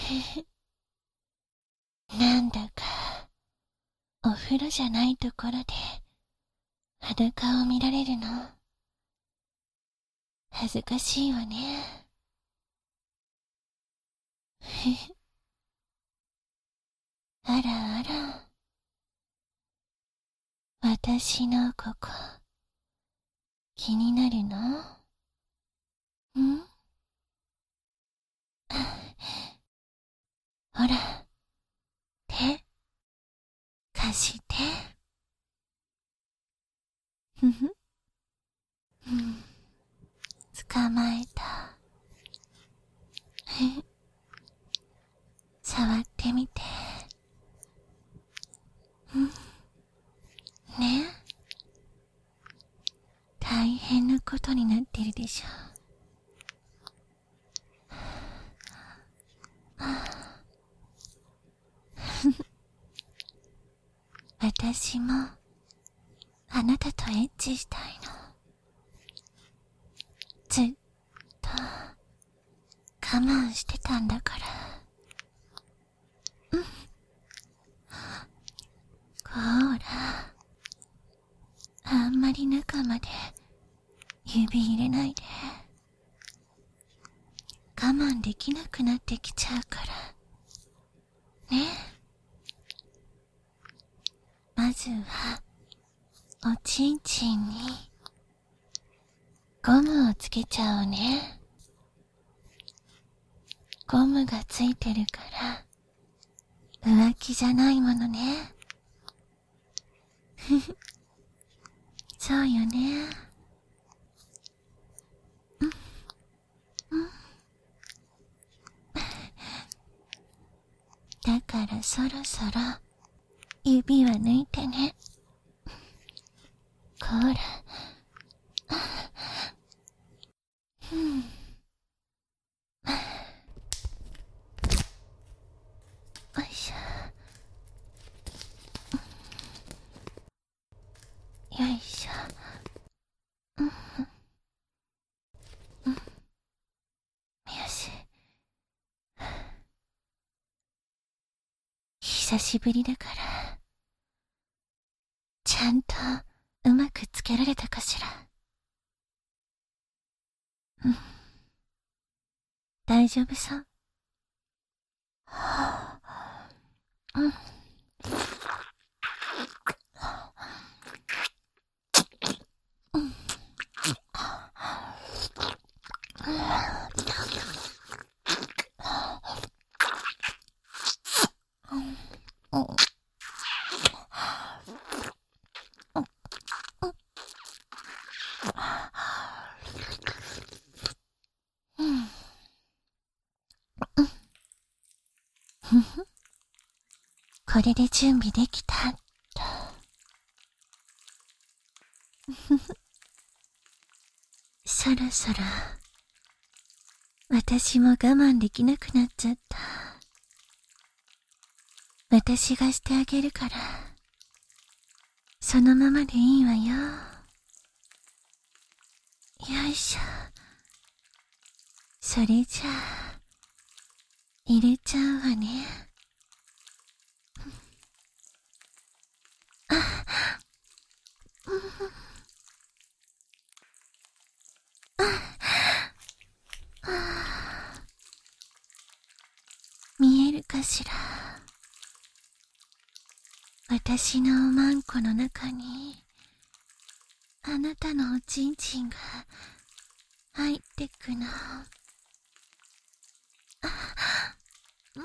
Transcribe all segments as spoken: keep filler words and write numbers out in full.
なんだかお風呂じゃないところで裸を見られるの恥ずかしいわね。あらあら、私のここ気になるの？ん？ほら、手貸して。ふふ、うん、捕まえた。触ってみて。うん、ね、大変なことになってるでしょ。私もあなたとエッチしたいの。ずっと我慢してたんだから。うん、こーら、あんまり中まで指入れないで。我慢できなくなってきちゃうからね。まずはおちんちんにゴムをつけちゃおうね。ゴムがついてるから浮気じゃないものね。ふふ、そうよね。うん、うん。だからそろそろ指は抜いてね。こら。うん。よいしょ。よいしょ。うん。うん。よし。久しぶりだから、ちゃんとうまくつけられたかしら。うん。大丈夫そう。はあ、うん。うん。うん。ふふ、これで準備できたっと。ふふ、そろそろ私も我慢できなくなっちゃった。私がしてあげるからそのままでいいわよ。よいしょ。それじゃあ入れちゃうわね。あ、うん、あ、見えるかしら。私のおまんこの中にあなたのおちんちんが入ってくの。あ、うん、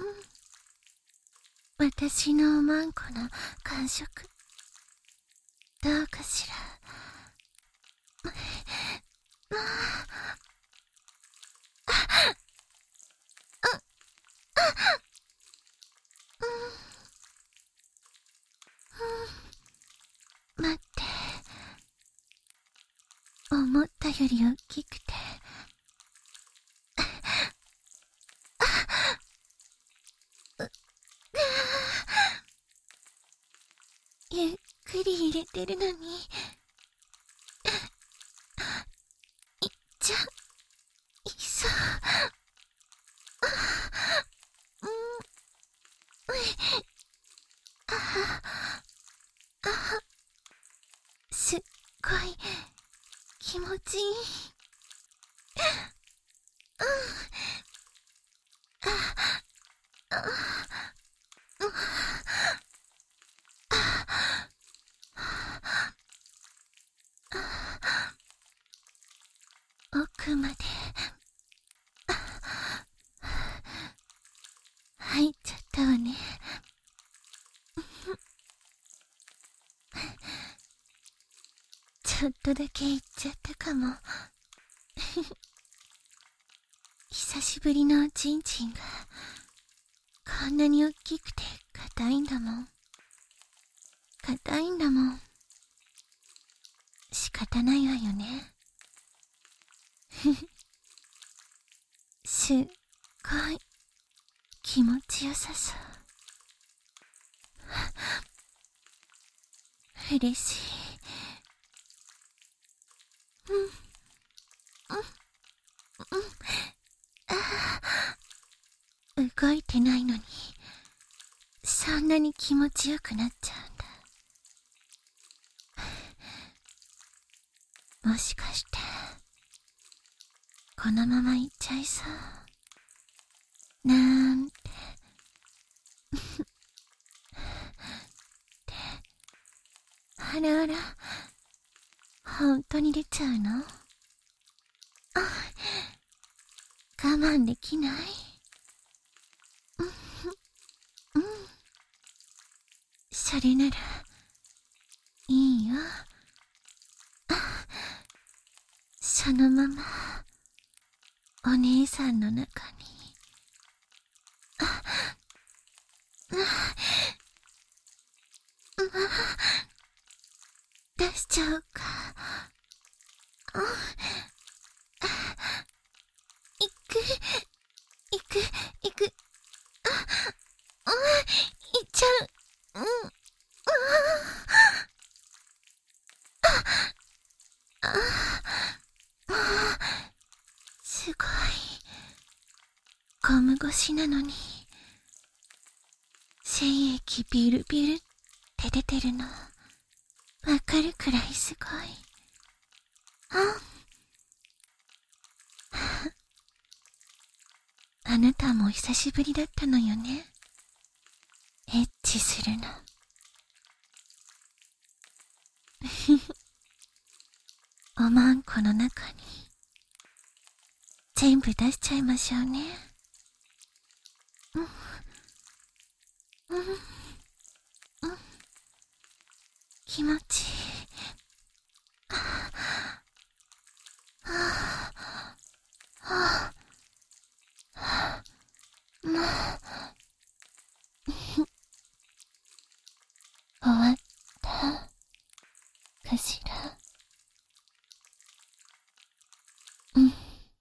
私のおまんこの感触どうかしら。ああ、うん、待って、思ったより大きくて、ゆっくり入れてるのにいっちゃいそう。うん、 ったわね。ちょっとだけ言っちゃったかも。久しぶりのおちんちんがこんなに大きくて硬いんだもん。硬いんだもん。仕方ないわよね。すっごい気持ちよさそう。嬉しい。うんうんうんああ、動いてないのにそんなに気持ちよくなっちゃうんだ。もしかしてこのまま行っちゃいそうなんてってあらあら、本当に出ちゃうの？あ、我慢できない。うん、うん、それならいいよ。あ、そのままお姉さんの中に。あ、あ、あ、出しちゃおうか。あ、いくいくいく。あ、あ、いっちゃう。うん、あ、あ、あ、すごい。ゴム越しなのに精液ビルビルって出てるのわかるくらいすごい。あ、あなたも久しぶりだったのよね、エッチするの。おまんこの中に全部出しちゃいましょうね。うんうんうん、気持ちいい。はあはあはあ、もう終わったかしら。うん、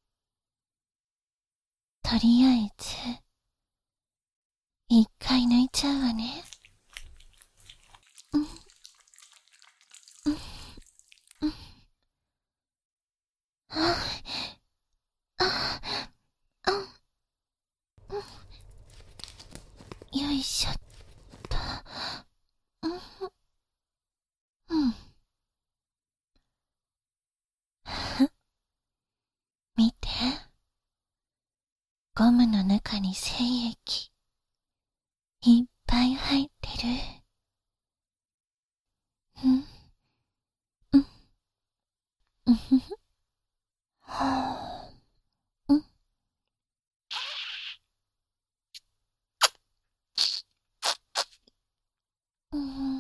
とりあえず一回抜いちゃうわね。うんうんうん、あああ、うん、よいしょっと。うんうん、見て、ゴムの中に精液いっぱい入ってる。うんうんうんふふ、はあ、うんうん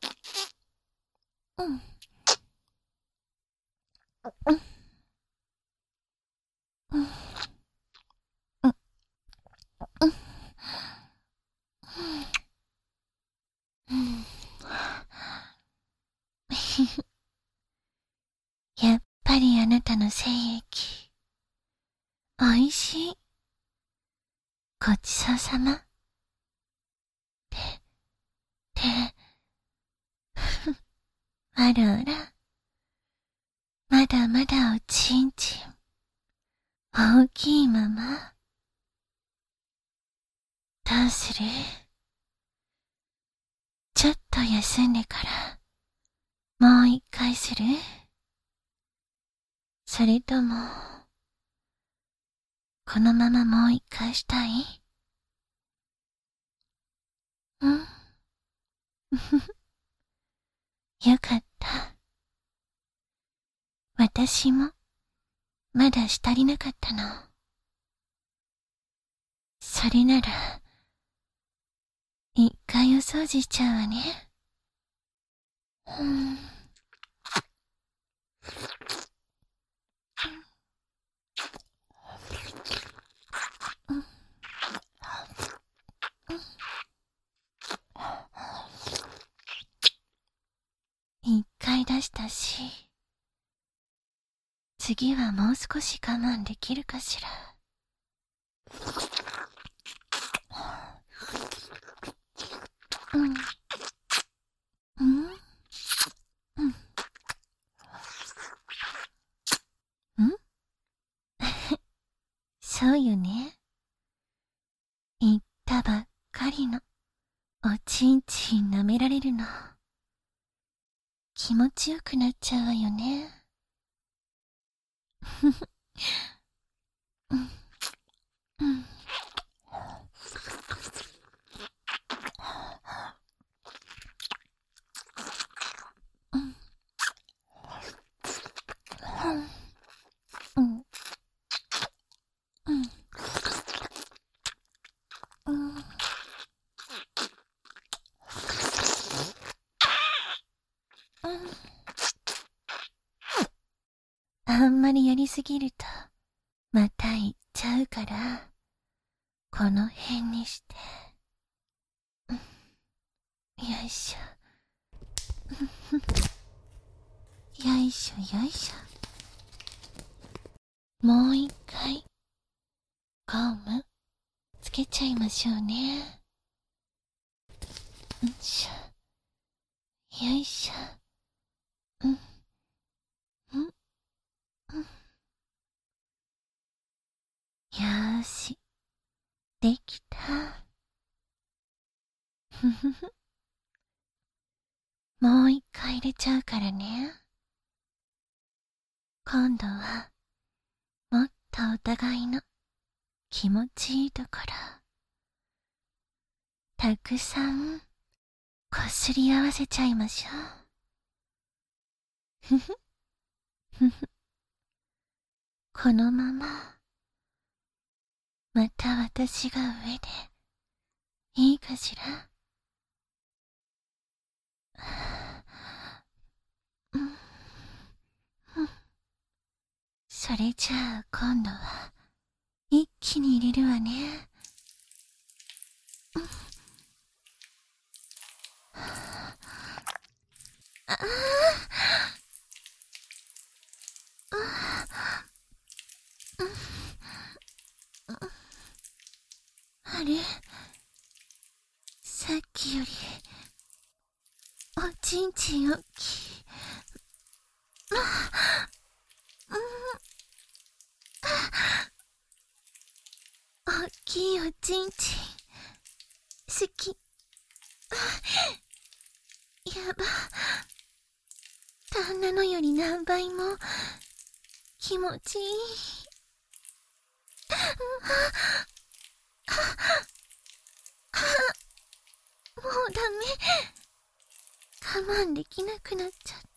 うんうんうんうんうんうん、やっぱりあなたの精液おいしい。ごちそうさま。て、て、あらあら。まだまだおちんちん。大きいまま。どうする？ちょっと休んでから、もう一回する？それとも、このままもう一回したい？うん。よかった。私も、まだし足りなかったの。それなら、 かいお掃除しちゃうわね。うん。一回出したし、次はもう少し我慢できるかしら。うん。うん。うん。んそうよね。言ったばっかりのおちんちん舐められるの気持ちよくなっちゃうわよね。ふふ。うん。うん。うん。うん。うん。うん。あんまりやりすぎると、また行っちゃうから、この辺にして。うん、よいしょ。よいしょよいしょ。もう一回、ゴム、つけちゃいましょうね。よいしょ。よいしょ。うん。うん。うん。よーし。できた。ふふふ。もう一回入れちゃうからね。今度は、もっとお互いの気持ちいいところ、たくさん、こすり合わせちゃいましょう。ふふ。ふふ。このまま、また私が上で、いいかしら。うん。それじゃあ今度は、一気に入れるわね。ああ。あれ、さっきよりおちんちんおっきい。おっきいおちんちん好き。やば、旦那のより何倍も気持ちいい。もうダメ、我慢できなくなっちゃった。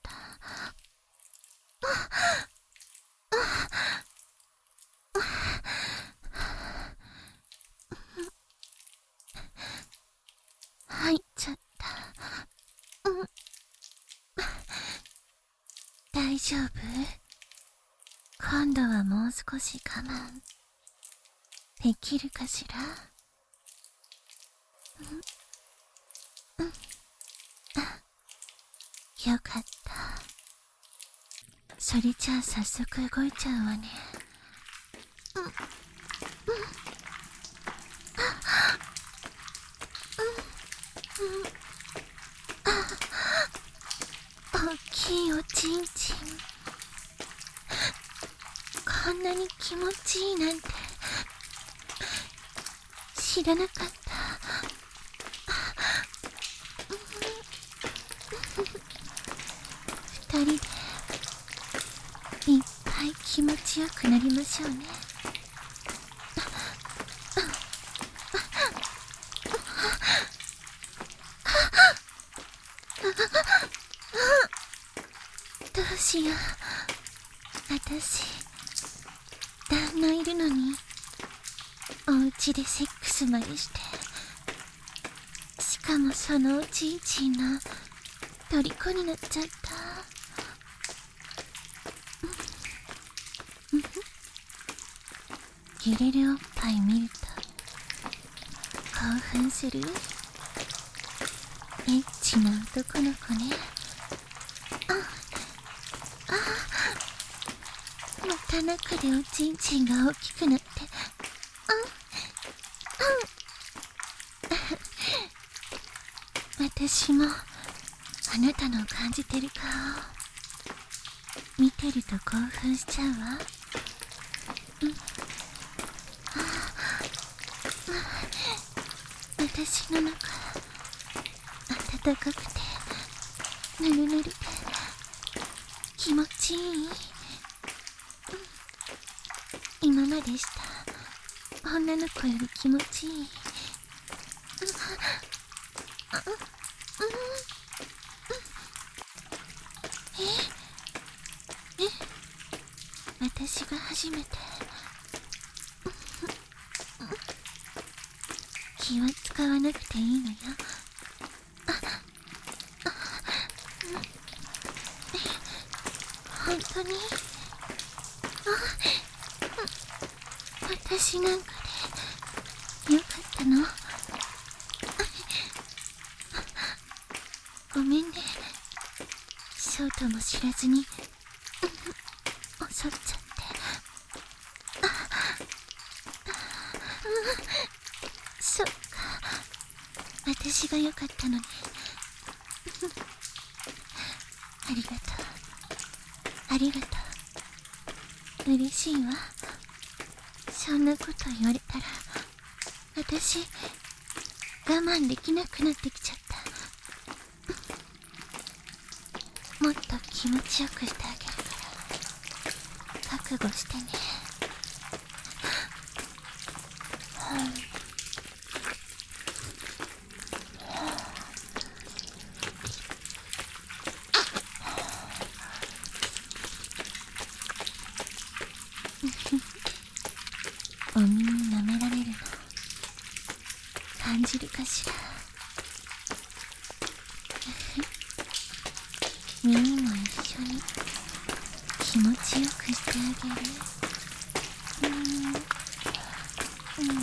入っちゃった。うん。大丈夫？今度はもう少し我慢できるかしら。うん。うん。よかった。それじゃあ早速動いちゃうわね。うん。うん。うん。うん。大きいおちんちん、こんなに気持ちいいなんて知らなかった。二人でいっぱい気持ちよくなりましょうね。どうしよう、私旦那いるのにお家でセックスまでして、しかかもそのおちんちんの虜になっちゃった。揺れるおっぱい見ると興奮するエッチな男の子ね。ああ、また中でおちんちんが大きくなって、私もあなたの感じてる顔見てると興奮しちゃうわ。うん、私の中暖かくてぬるぬるで気持ちいい、うん、今までした女の子より気持ちいい、うん、ええ私が初めて気は使わなくていいのよ。本当に私なんかでよかったの？ごめんね、そうとも知らずに襲っちゃって。そっか、私がよかったのね。ありがとう、ありがとう、嬉しいわ。そんなこと言われたら私我慢できなくなってきちゃった。もっと気持ちよくしてあげるから覚悟してね。お耳舐められるの感じるかしら。耳も一緒に気持ちよくしてあげる。うん、うん、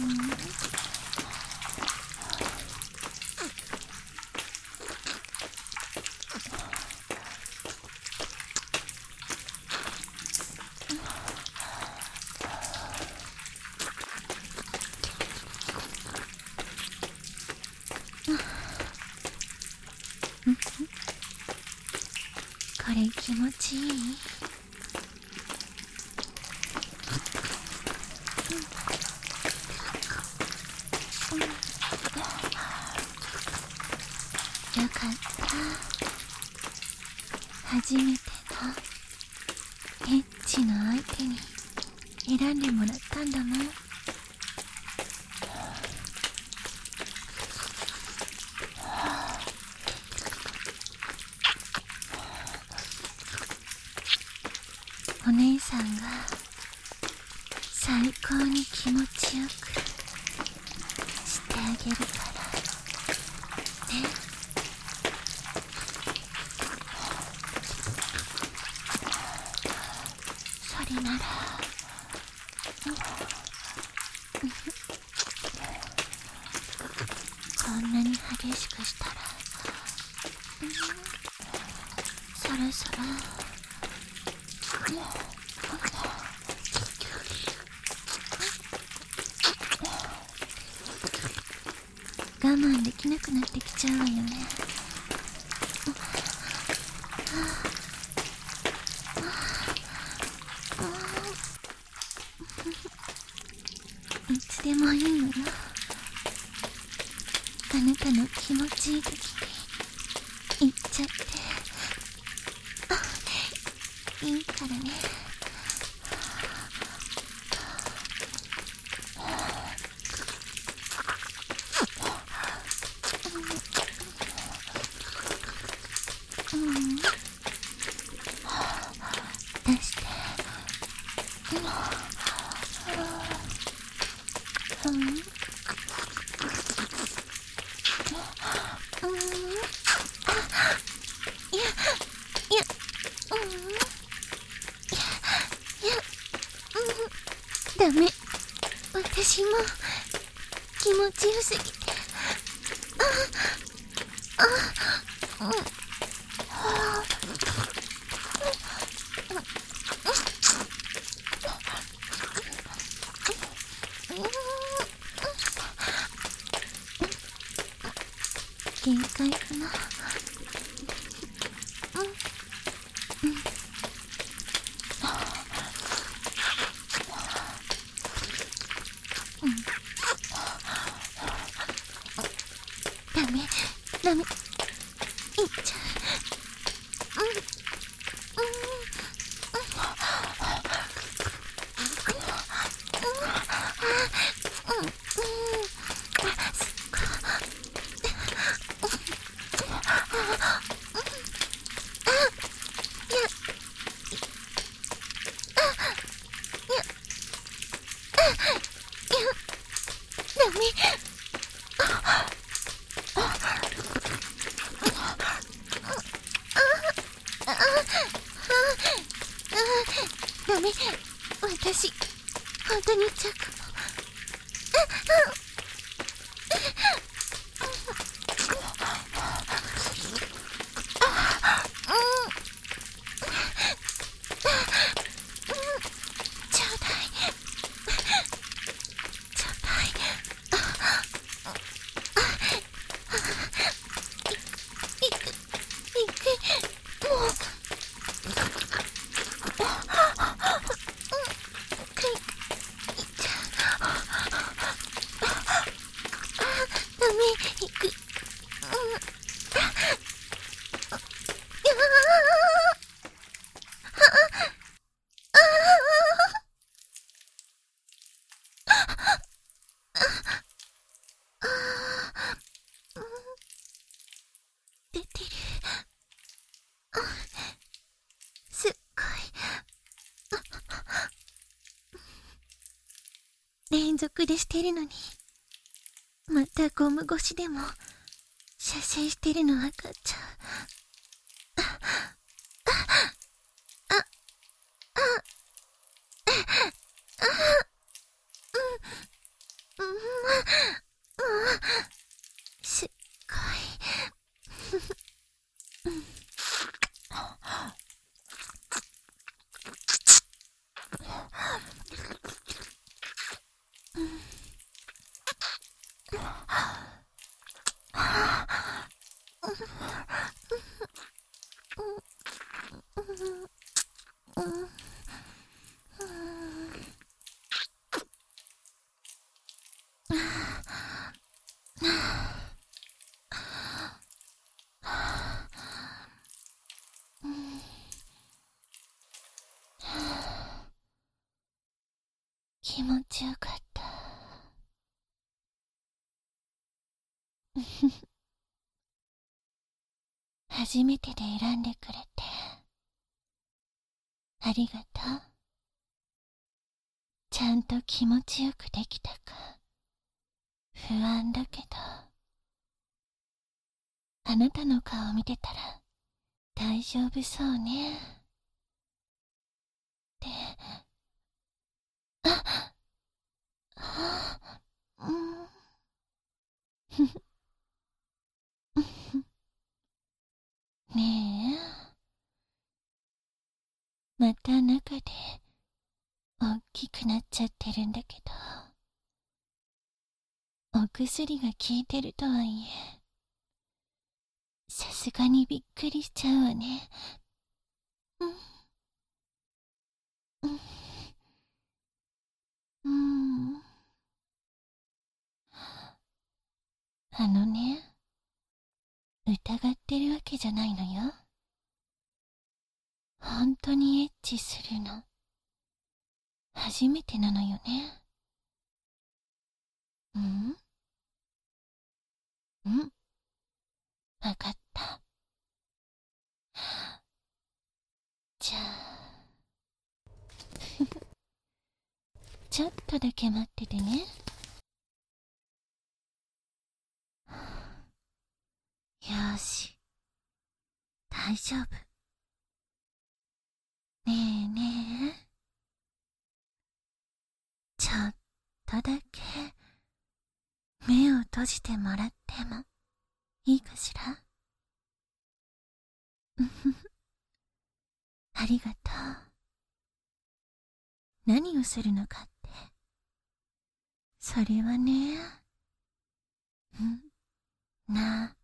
これ気持ちいい？よかった。初めてのエッチの相手に選んでもらったんだもん。お姉さんが最高に気持ちよくしてあげるからね。それならこんなに激しくしたら、うん、そろそろ我慢できなくなってきちゃうわよね。いつでもいいのよ。あなたの気持ちいい時に言っちゃって。いいからね。うん、出して。うん、 るすぎて。ああ、うん、はあ、限界かな。ダメ、ダメ、いっちゃう。うん、うん、うん、うん、すっごい。いや、ダメ。ダメ、私本当に言っちゃうかも。ちょうだい、ちょうだい。いく、いく、もう。ダメ、いく。うん。出てる。すっごい。連続でしてるのに、またゴム越しでも射精してるの分かっちゃう。うん、うん、すっごい。気持ちよかった。初めてで選んでくれてありがとう。ちゃんと気持ちよくできたか不安だけど、あなたの顔見てたら大丈夫そうね。で、あ、あ、うん、ねえ、また中で大きくなっちゃってるんだけど、お薬が効いてるとはいえ、さすがにびっくりしちゃうわね。うん、うん、うん。あのね、疑ってるわけじゃないのよ。本当にエッチするの初めてなのよね。うん、うん、わかった。じゃあちょっとだけ待っててね。よーし、大丈夫。ねえねえ、ちょっとだけ目を閉じてもらってもいいかしら。うふふ。ありがとう。何をするのかって。それはね、うん、な、